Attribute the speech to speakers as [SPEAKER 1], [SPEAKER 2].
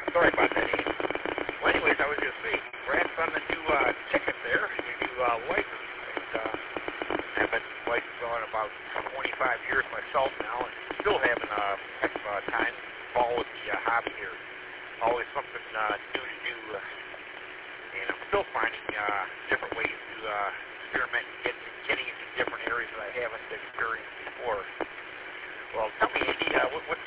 [SPEAKER 1] Sorry about that, Andy. Well, anyways, I was going to say, congrats on the new ticket there, your new license. And I've been licensed on about 25 years myself now, and still having a heck of a time following the hobby here. Always something new to do, and I'm still finding different ways to experiment and getting into different areas that I haven't experienced before. Well, tell me, Andy, what's